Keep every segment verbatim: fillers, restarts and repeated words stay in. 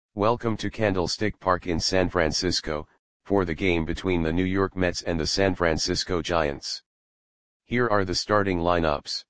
Welcome to Candlestick Park in San Francisco, for the game between the New York Mets and the San Francisco Giants. Here are the starting lineups.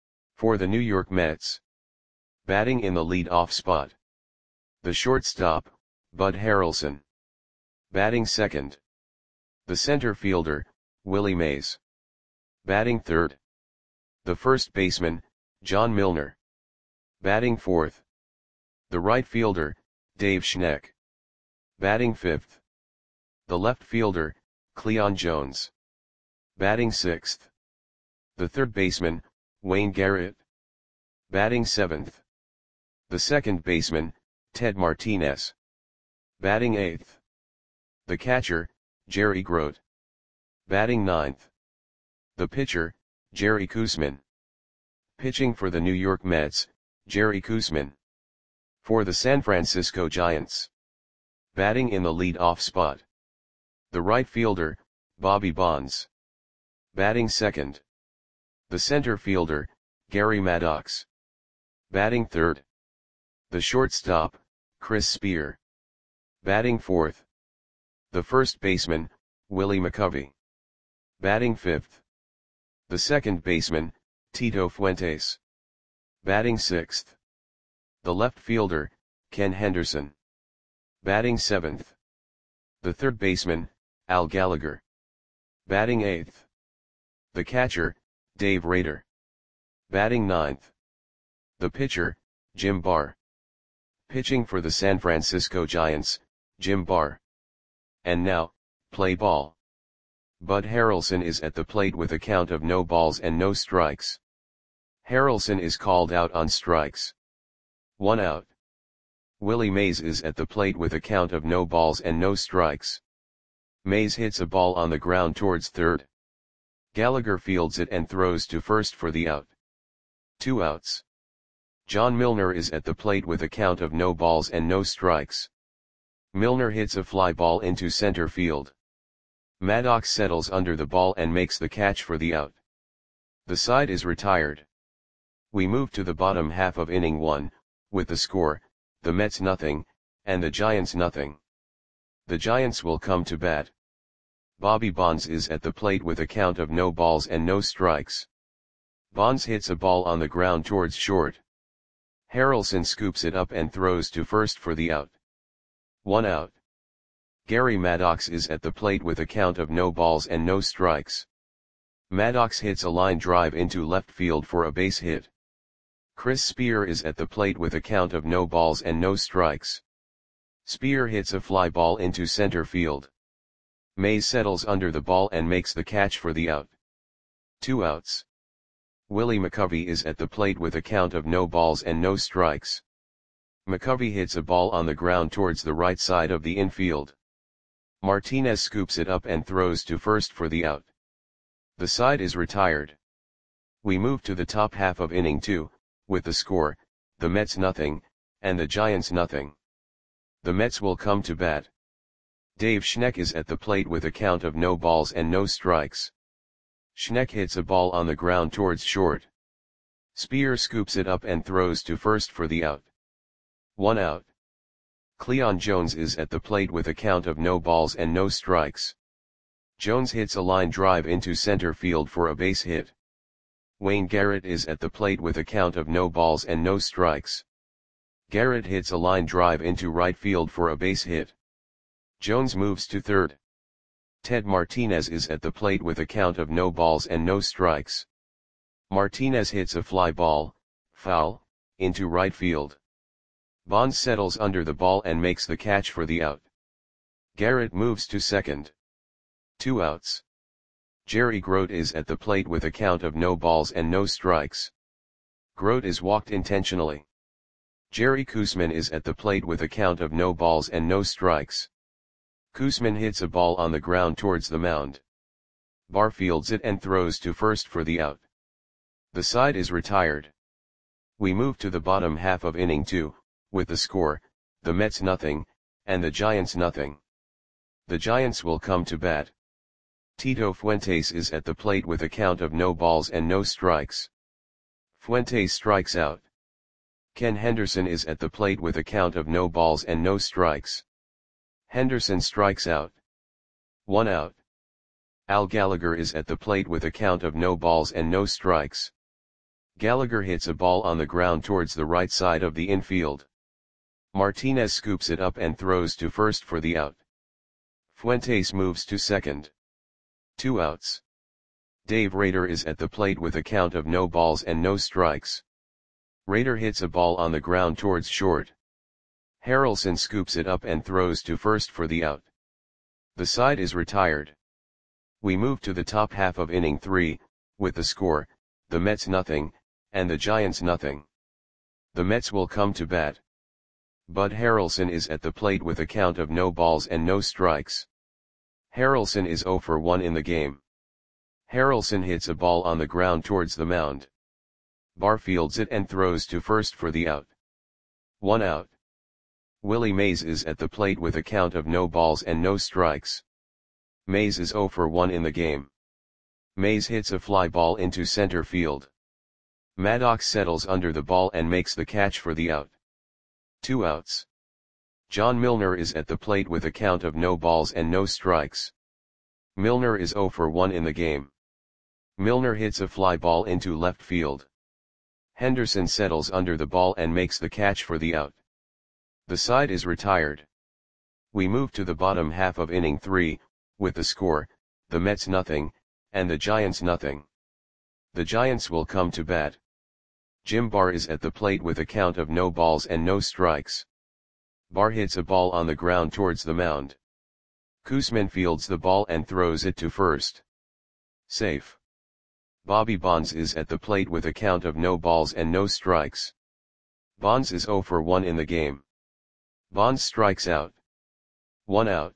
For the New York Mets. Batting in the lead-off spot. The shortstop, Bud Harrelson. Batting second. The center fielder, Willie Mays. Batting third. The first baseman, John Milner. Batting fourth. The right fielder, Dave Schneck. Batting fifth. The left fielder, Cleon Jones. Batting sixth. The third baseman, Wayne Garrett. Batting seventh. The second baseman, Ted Martinez. Batting eighth. The catcher, Jerry Grote. Batting ninth. The pitcher, Jerry Koosman. Pitching for the New York Mets, Jerry Koosman. For the San Francisco Giants. Batting in the lead-off spot. The right fielder, Bobby Bonds. Batting second. The center fielder, Gary Maddox. Batting third. The shortstop, Chris Spear. Batting fourth. The first baseman, Willie McCovey. Batting fifth. The second baseman, Tito Fuentes. Batting sixth. The left fielder, Ken Henderson. Batting seventh. The third baseman, Al Gallagher. Batting eighth. The catcher, Dave Rader. Batting ninth. The pitcher, Jim Barr. Pitching for the San Francisco Giants, Jim Barr. And now, play ball. Bud Harrelson is at the plate with a count of no balls and no strikes. Harrelson is called out on strikes. One out. Willie Mays is at the plate with a count of no balls and no strikes. Mays hits a ball on the ground towards third. Gallagher fields it and throws to first for the out. Two outs. John Milner is at the plate with a count of no balls and no strikes. Milner hits a fly ball into center field. Maddox settles under the ball and makes the catch for the out. The side is retired. We move to the bottom half of inning one, with the score, the Mets nothing, and the Giants nothing. The Giants will come to bat. Bobby Bonds is at the plate with a count of no balls and no strikes. Bonds hits a ball on the ground towards short. Harrelson scoops it up and throws to first for the out. One out. Gary Maddox is at the plate with a count of no balls and no strikes. Maddox hits a line drive into left field for a base hit. Chris Spear is at the plate with a count of no balls and no strikes. Spear hits a fly ball into center field. Mays settles under the ball and makes the catch for the out. Two outs. Willie McCovey is at the plate with a count of no balls and no strikes. McCovey hits a ball on the ground towards the right side of the infield. Martinez scoops it up and throws to first for the out. The side is retired. We move to the top half of inning two, with the score, the Mets nothing, and the Giants nothing. The Mets will come to bat. Dave Schneck is at the plate with a count of no balls and no strikes. Schneck hits a ball on the ground towards short. Spear scoops it up and throws to first for the out. One out. Cleon Jones is at the plate with a count of no balls and no strikes. Jones hits a line drive into center field for a base hit. Wayne Garrett is at the plate with a count of no balls and no strikes. Garrett hits a line drive into right field for a base hit. Jones moves to third. Ted Martinez is at the plate with a count of no balls and no strikes. Martinez hits a fly ball, foul, into right field. Bonds settles under the ball and makes the catch for the out. Garrett moves to second. Two outs. Jerry Grote is at the plate with a count of no balls and no strikes. Grote is walked intentionally. Jerry Koosman is at the plate with a count of no balls and no strikes. Koosman hits a ball on the ground towards the mound. Barr fields it and throws to first for the out. The side is retired. We move to the bottom half of inning two, with the score, the Mets nothing, and the Giants nothing. The Giants will come to bat. Tito Fuentes is at the plate with a count of no balls and no strikes. Fuentes strikes out. Ken Henderson is at the plate with a count of no balls and no strikes. Henderson strikes out. One out. Al Gallagher is at the plate with a count of no balls and no strikes. Gallagher hits a ball on the ground towards the right side of the infield. Martinez scoops it up and throws to first for the out. Fuentes moves to second. Two outs. Dave Rader is at the plate with a count of no balls and no strikes. Rader hits a ball on the ground towards short. Harrelson scoops it up and throws to first for the out. The side is retired. We move to the top half of inning three, with the score, the Mets nothing, and the Giants nothing. The Mets will come to bat. Bud Harrelson is at the plate with a count of no balls and no strikes. Harrelson is oh for one in the game. Harrelson hits a ball on the ground towards the mound. Barr fields it and throws to first for the out. One out. Willie Mays is at the plate with a count of no balls and no strikes. Mays is oh for one in the game. Mays hits a fly ball into center field. Maddox settles under the ball and makes the catch for the out. Two outs. John Milner is at the plate with a count of no balls and no strikes. Milner is oh for one in the game. Milner hits a fly ball into left field. Henderson settles under the ball and makes the catch for the out. The side is retired. We move to the bottom half of inning three, with the score, the Mets nothing, and the Giants nothing. The Giants will come to bat. Jim Barr is at the plate with a count of no balls and no strikes. Barr hits a ball on the ground towards the mound. Koosman fields the ball and throws it to first. Safe. Bobby Bonds is at the plate with a count of no balls and no strikes. Bonds is oh for one in the game. Bonds strikes out. One out.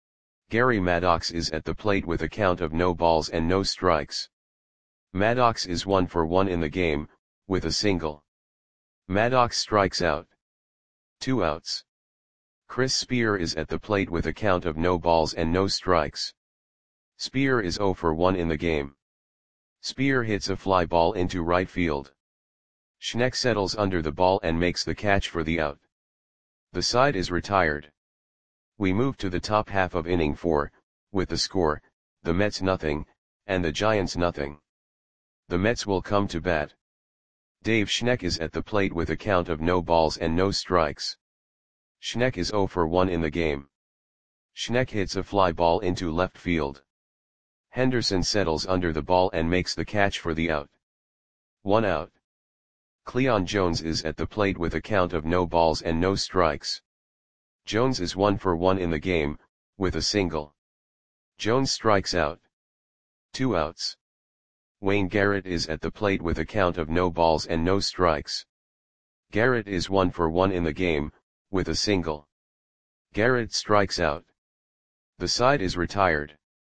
Gary Maddox is at the plate with a count of no balls and no strikes. Maddox is one for one in the game, with a single. Maddox strikes out. Two outs. Chris Spear is at the plate with a count of no balls and no strikes. Spear is oh for one in the game. Spear hits a fly ball into right field. Schneck settles under the ball and makes the catch for the out. The side is retired. We move to the top half of inning four, with the score, the Mets nothing, and the Giants nothing. The Mets will come to bat. Dave Schneck is at the plate with a count of no balls and no strikes. Schneck is oh for one in the game. Schneck hits a fly ball into left field. Henderson settles under the ball and makes the catch for the out. One out. Cleon Jones is at the plate with a count of no balls and no strikes. Jones is one for one in the game, with a single. Jones strikes out. Two outs. Wayne Garrett is at the plate with a count of no balls and no strikes. Garrett is one for one in the game, with a single. Garrett strikes out. The side is retired.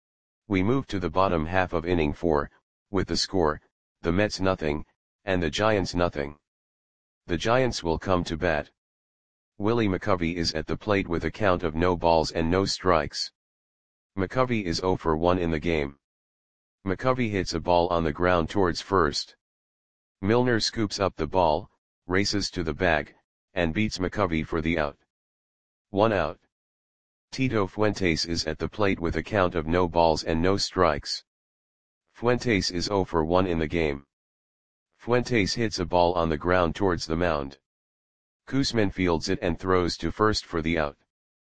We move to the bottom half of inning four, with the score, the Mets nothing, and the Giants nothing. The Giants will come to bat. Willie McCovey is at the plate with a count of no balls and no strikes. McCovey is oh for one in the game. McCovey hits a ball on the ground towards first. Milner scoops up the ball, races to the bag, and beats McCovey for the out. One out. Tito Fuentes is at the plate with a count of no balls and no strikes. Fuentes is oh for one in the game. Fuentes hits a ball on the ground towards the mound. Koosman fields it and throws to first for the out.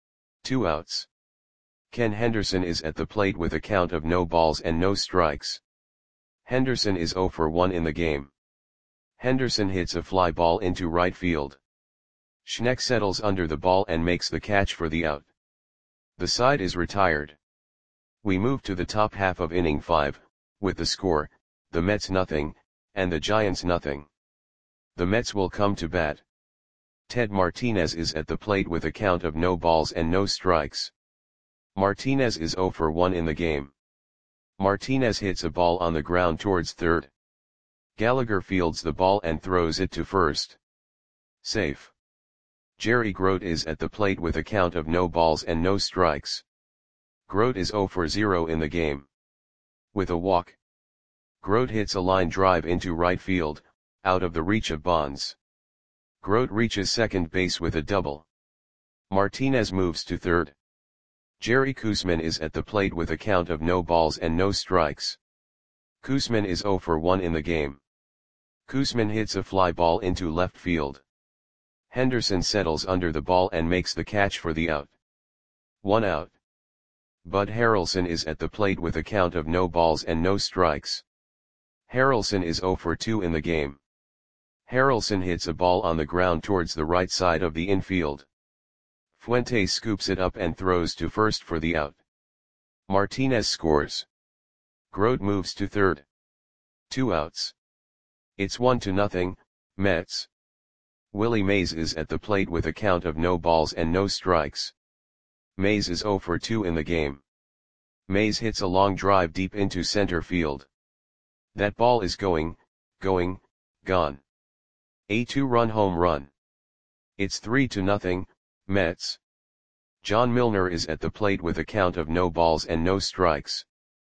Two outs. Ken Henderson is at the plate with a count of no balls and no strikes. Henderson is oh for one in the game. Henderson hits a fly ball into right field. Schneck settles under the ball and makes the catch for the out. The side is retired. We move to the top half of inning five, with the score, the Mets nothing, and the Giants nothing. The Mets will come to bat. Ted Martinez is at the plate with a count of no balls and no strikes. Martinez is oh for one in the game. Martinez hits a ball on the ground towards third. Gallagher fields the ball and throws it to first. Safe. Jerry Grote is at the plate with a count of no balls and no strikes. Grote is oh for zero in the game. With a walk. Grote hits a line drive into right field, out of the reach of Bonds. Grote reaches second base with a double. Martinez moves to third. Jerry Koosman is at the plate with a count of no balls and no strikes. Koosman is zero for one in the game. Koosman hits a fly ball into left field. Henderson settles under the ball and makes the catch for the out. One out. Bud Harrelson is at the plate with a count of no balls and no strikes. Harrelson is zero for two in the game. Harrelson hits a ball on the ground towards the right side of the infield. Fuentes scoops it up and throws to first for the out. Martinez scores. Grote moves to third. Two outs. It's one to nothing, Mets. Willie Mays is at the plate with a count of no balls and no strikes. Mays is zero for two in the game. Mays hits a long drive deep into center field. That ball is going, going, gone. A two-run home run. It's three to nothing, Mets. John Milner is at the plate with a count of no balls and no strikes.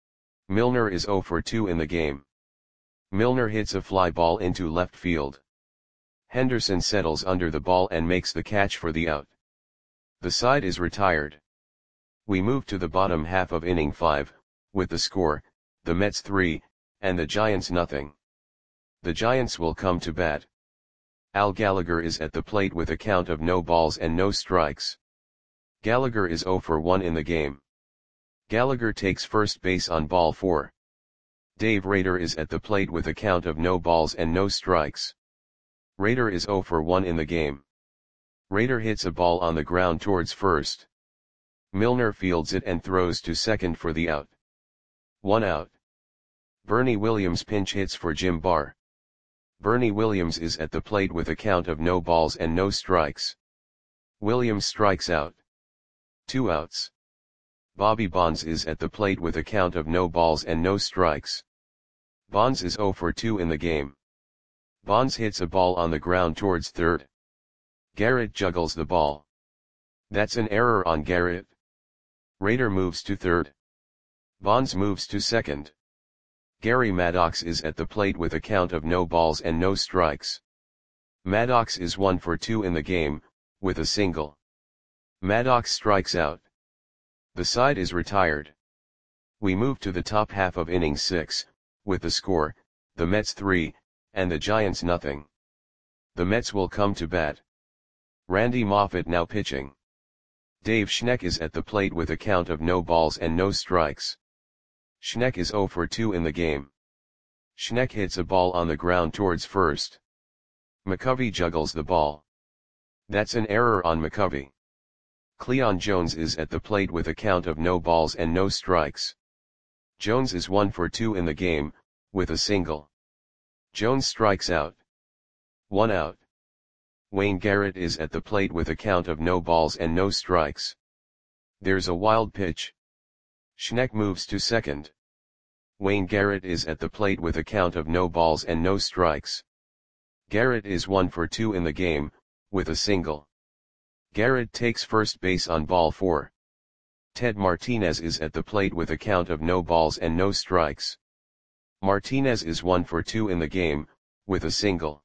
Milner is zero for two in the game. Milner hits a fly ball into left field. Henderson settles under the ball and makes the catch for the out. The side is retired. We move to the bottom half of inning five, with the score, the Mets three, and the Giants nothing. The Giants will come to bat. Al Gallagher is at the plate with a count of no balls and no strikes. Gallagher is zero for one in the game. Gallagher takes first base on ball four. Dave Rader is at the plate with a count of no balls and no strikes. Rader is zero for one in the game. Rader hits a ball on the ground towards first. Milner fields it and throws to second for the out. One out. Bernie Williams pinch hits for Jim Barr. Bernie Williams is at the plate with a count of no balls and no strikes. Williams strikes out. Two outs. Bobby Bonds is at the plate with a count of no balls and no strikes. Bonds is zero for two in the game. Bonds hits a ball on the ground towards third. Garrett juggles the ball. That's an error on Garrett. Rader moves to third. Bonds moves to second. Gary Maddox is at the plate with a count of no balls and no strikes. Maddox is one for two in the game, with a single. Maddox strikes out. The side is retired. We move to the top half of inning six, with the score, the Mets three, and the Giants nothing. The Mets will come to bat. Randy Moffett now pitching. Dave Schneck is at the plate with a count of no balls and no strikes. Schneck is zero for two in the game. Schneck hits a ball on the ground towards first. McCovey juggles the ball. That's an error on McCovey. Cleon Jones is at the plate with a count of no balls and no strikes. Jones is one for two in the game, with a single. Jones strikes out. One out. Wayne Garrett is at the plate with a count of no balls and no strikes. There's a wild pitch. Schneck moves to second. Wayne Garrett is at the plate with a count of no balls and no strikes. Garrett is one for two in the game, with a single. Garrett takes first base on ball four. Ted Martinez is at the plate with a count of no balls and no strikes. Martinez is one for two in the game, with a single.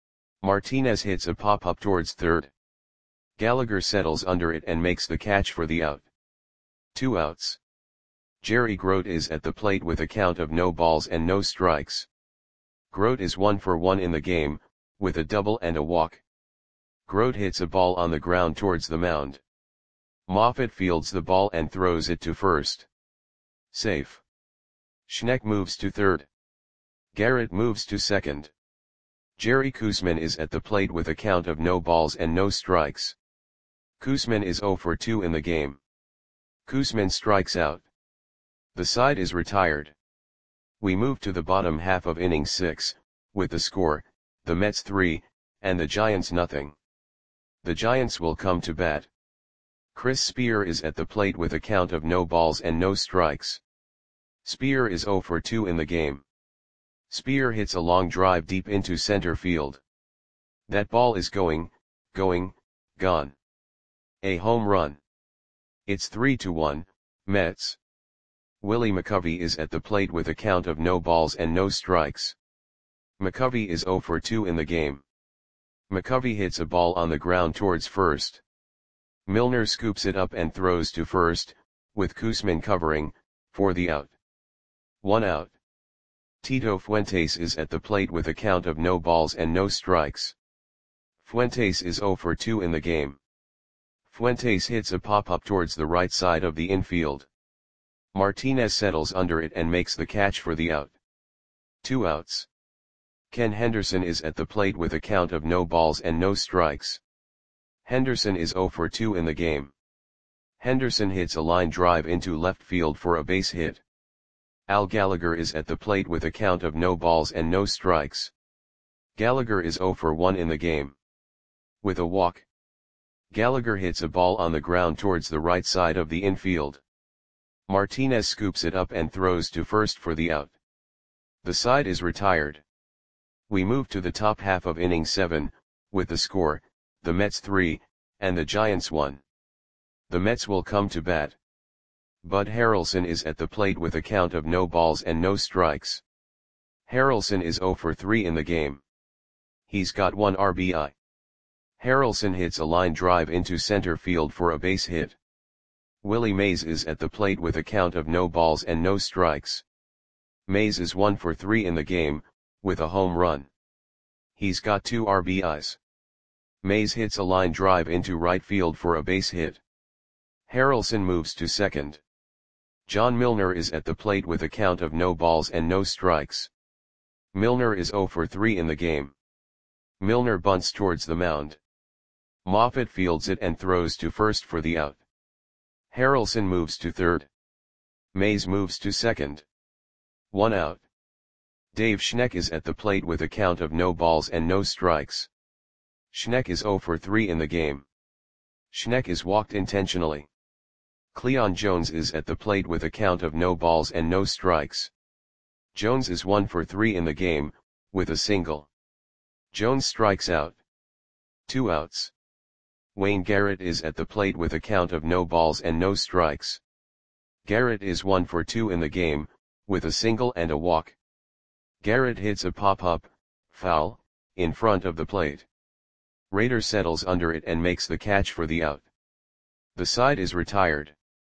Martinez hits a pop-up towards third. Gallagher settles under it and makes the catch for the out. Two outs. Jerry Grote is at the plate with a count of no balls and no strikes. Grote is one for one in the game, with a double and a walk. Grote hits a ball on the ground towards the mound. Moffett fields the ball and throws it to first. Safe. Schneck moves to third. Garrett moves to second. Jerry Koosman is at the plate with a count of no balls and no strikes. Koosman is zero for two in the game. Koosman strikes out. The side is retired. We move to the bottom half of inning six, with the score, the Mets three, and the Giants nothing. The Giants will come to bat. Chris Spear is at the plate with a count of no balls and no strikes. Spear is zero for two in the game. Spear hits a long drive deep into center field. That ball is going, going, gone. A home run. It's three to one, Mets. Willie McCovey is at the plate with a count of no balls and no strikes. McCovey is zero for two in the game. McCovey hits a ball on the ground towards first. Milner scoops it up and throws to first, with Koosman covering, for the out. One out. Tito Fuentes is at the plate with a count of no balls and no strikes. Fuentes is zero for two in the game. Fuentes hits a pop-up towards the right side of the infield. Martinez settles under it and makes the catch for the out. Two outs. Ken Henderson is at the plate with a count of no balls and no strikes. Henderson is zero for two in the game. Henderson hits a line drive into left field for a base hit. Al Gallagher is at the plate with a count of no balls and no strikes. Gallagher is zero for one in the game. With a walk, Gallagher hits a ball on the ground towards the right side of the infield. Martinez scoops it up and throws to first for the out. The side is retired. We move to the top half of inning seven, with the score, the Mets three, and the Giants one. The Mets will come to bat. Bud Harrelson is at the plate with a count of no balls and no strikes. Harrelson is zero for three in the game. He's got one R B I. Harrelson hits a line drive into center field for a base hit. Willie Mays is at the plate with a count of no balls and no strikes. Mays is one for three in the game, with a home run. He's got two R B Is. Mays hits a line drive into right field for a base hit. Harrelson moves to second. John Milner is at the plate with a count of no balls and no strikes. Milner is zero for three in the game. Milner bunts towards the mound. Moffett fields it and throws to first for the out. Harrelson moves to third. Mays moves to second. One out. Dave Schneck is at the plate with a count of no balls and no strikes. Schneck is zero for three in the game. Schneck is walked intentionally. Cleon Jones is at the plate with a count of no balls and no strikes. Jones is one for three in the game, with a single. Jones strikes out. Two outs. Wayne Garrett is at the plate with a count of no balls and no strikes. Garrett is one for two in the game, with a single and a walk. Garrett hits a pop-up, foul, in front of the plate. Rader settles under it and makes the catch for the out. The side is retired.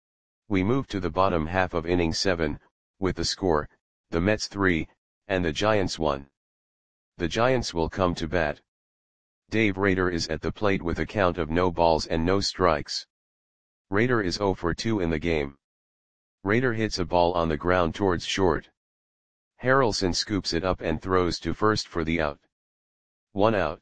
We move to the bottom half of inning seven, with the score, the Mets three, and the Giants one. The Giants will come to bat. Dave Rader is at the plate with a count of no balls and no strikes. Rader is zero for two in the game. Rader hits a ball on the ground towards short. Harrelson scoops it up and throws to first for the out. One out.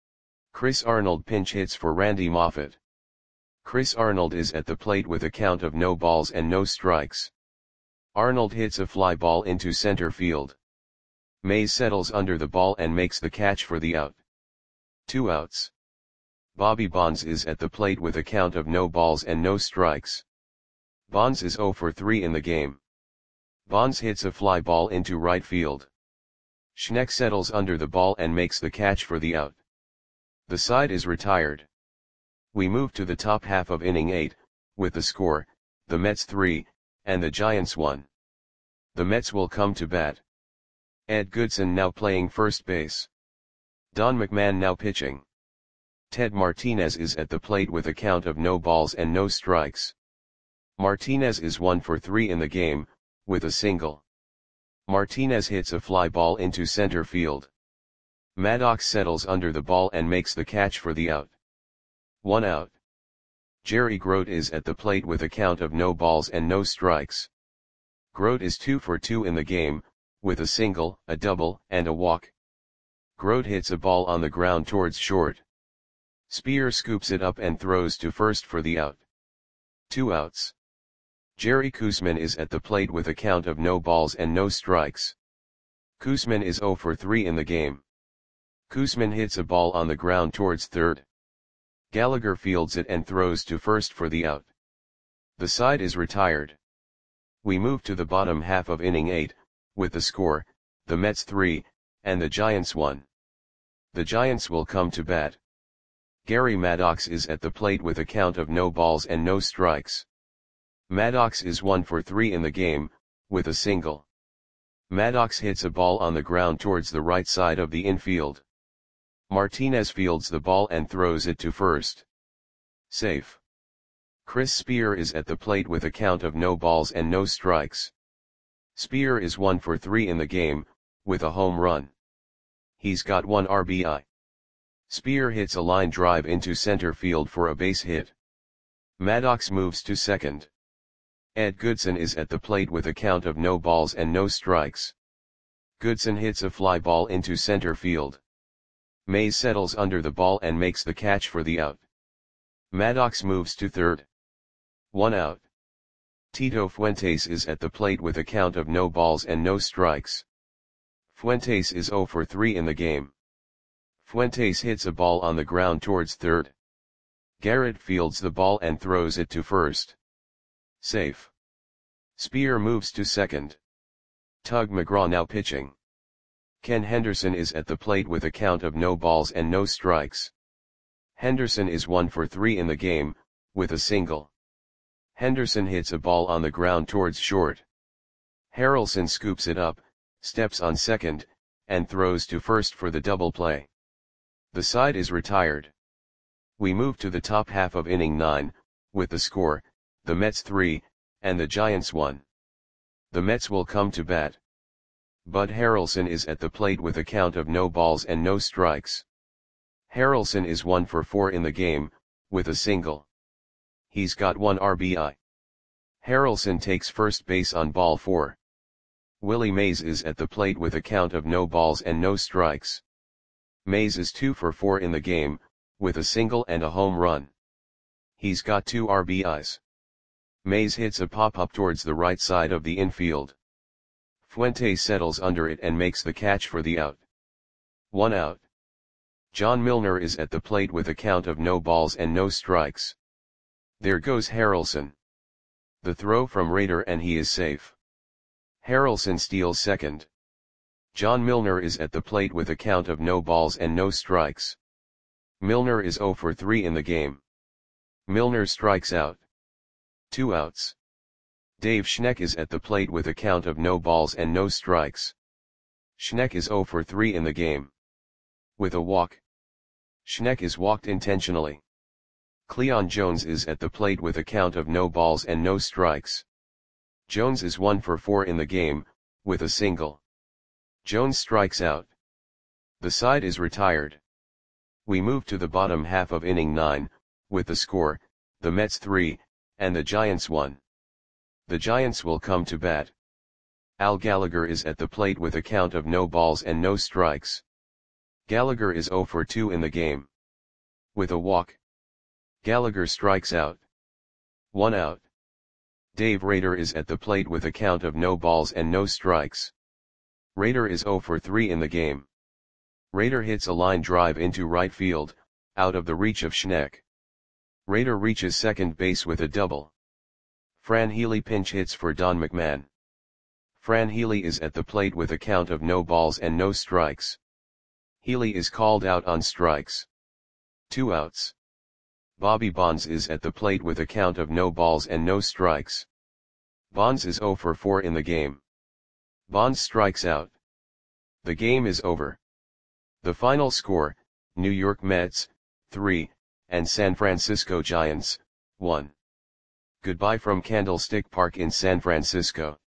Chris Arnold pinch hits for Randy Moffett. Chris Arnold is at the plate with a count of no balls and no strikes. Arnold hits a fly ball into center field. Mays settles under the ball and makes the catch for the out. Two outs. Bobby Bonds is at the plate with a count of no balls and no strikes. Bonds is zero for three in the game. Bonds hits a fly ball into right field. Schneck settles under the ball and makes the catch for the out. The side is retired. We move to the top half of inning eight, with the score, the Mets three, and the Giants one. The Mets will come to bat. Ed Goodson now playing first base. Don McMahon now pitching. Ted Martinez is at the plate with a count of no balls and no strikes. Martinez is one for three in the game, with a single. Martinez hits a fly ball into center field. Maddox settles under the ball and makes the catch for the out. One out. Jerry Grote is at the plate with a count of no balls and no strikes. Grote is two for two in the game, with a single, a double, and a walk. Grote hits a ball on the ground towards short. Spear scoops it up and throws to first for the out. Two outs. Jerry Koosman is at the plate with a count of no balls and no strikes. Koosman is zero for three in the game. Koosman hits a ball on the ground towards third. Gallagher fields it and throws to first for the out. The side is retired. We move to the bottom half of inning eight, with the score, the Mets three, and the Giants one. The Giants will come to bat. Gary Maddox is at the plate with a count of no balls and no strikes. Maddox is one for three in the game, with a single. Maddox hits a ball on the ground towards the right side of the infield. Martinez fields the ball and throws it to first. Safe. Chris Spear is at the plate with a count of no balls and no strikes. Spear is one for three in the game, with a home run. He's got one R B I. Spear hits a line drive into center field for a base hit. Maddox moves to second. Ed Goodson is at the plate with a count of no balls and no strikes. Goodson hits a fly ball into center field. Mays settles under the ball and makes the catch for the out. Maddox moves to third. One out. Tito Fuentes is at the plate with a count of no balls and no strikes. Fuentes is zero for three in the game. Fuentes hits a ball on the ground towards third. Garrett fields the ball and throws it to first. Safe. Spear moves to second. Tug McGraw now pitching. Ken Henderson is at the plate with a count of no balls and no strikes. Henderson is one for three in the game, with a single. Henderson hits a ball on the ground towards short. Harrelson scoops it up, steps on second, and throws to first for the double play. The side is retired. We move to the top half of inning nine, with the score, the Mets three, and the Giants one. The Mets will come to bat. Bud Harrelson is at the plate with a count of no balls and no strikes. Harrelson is one for four in the game, with a single. He's got one R B I. Harrelson takes first base on ball four. Willie Mays is at the plate with a count of no balls and no strikes. Mays is two for four in the game, with a single and a home run. He's got two R B Is. Mays hits a pop-up towards the right side of the infield. Fuentes settles under it and makes the catch for the out. One out. John Milner is at the plate with a count of no balls and no strikes. There goes Harrelson. The throw from Rader and he is safe. Harrelson steals second. John Milner is at the plate with a count of no balls and no strikes. Milner is zero for three in the game. Milner strikes out. Two outs. Dave Schneck is at the plate with a count of no balls and no strikes. Schneck is zero for three in the game. With a walk. Schneck is walked intentionally. Cleon Jones is at the plate with a count of no balls and no strikes. Jones is one for four in the game, with a single. Jones strikes out. The side is retired. We move to the bottom half of inning nine, with the score, the Mets three, and the Giants one. The Giants will come to bat. Al Gallagher is at the plate with a count of no balls and no strikes. Gallagher is zero for two in the game. With a walk. Gallagher strikes out. One out. Dave Rader is at the plate with a count of no balls and no strikes. Rader is zero for three in the game. Rader hits a line drive into right field, out of the reach of Schneck. Rader reaches second base with a double. Fran Healy pinch hits for Don McMahon. Fran Healy is at the plate with a count of no balls and no strikes. Healy is called out on strikes. Two outs. Bobby Bonds is at the plate with a count of no balls and no strikes. Bonds is zero for four in the game. Bonds strikes out. The game is over. The final score, New York Mets, three, and San Francisco Giants, one. Goodbye from Candlestick Park in San Francisco.